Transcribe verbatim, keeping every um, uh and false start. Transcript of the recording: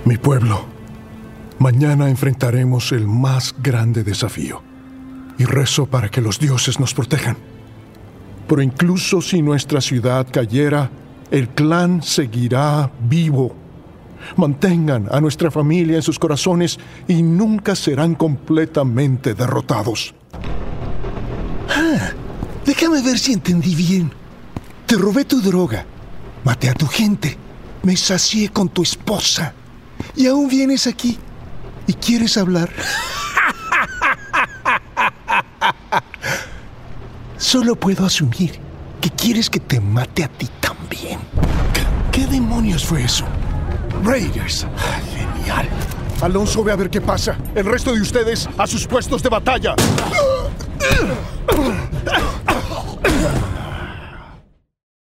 Mi pueblo, mañana enfrentaremos el más grande desafío. Y rezo para que los dioses nos protejan. Pero incluso si nuestra ciudad cayera, el clan seguirá vivo. Mantengan a nuestra familia en sus corazones y nunca serán completamente derrotados. Ah, déjame ver si entendí bien. Te robé tu droga, maté a tu gente, me sacié con tu esposa y aún vienes aquí y quieres hablar. Solo puedo asumir que quieres que te mate a ti también. ¿Qué, qué demonios fue eso? Raiders. Genial. Alonso, ve a ver qué pasa. El resto de ustedes a sus puestos de batalla.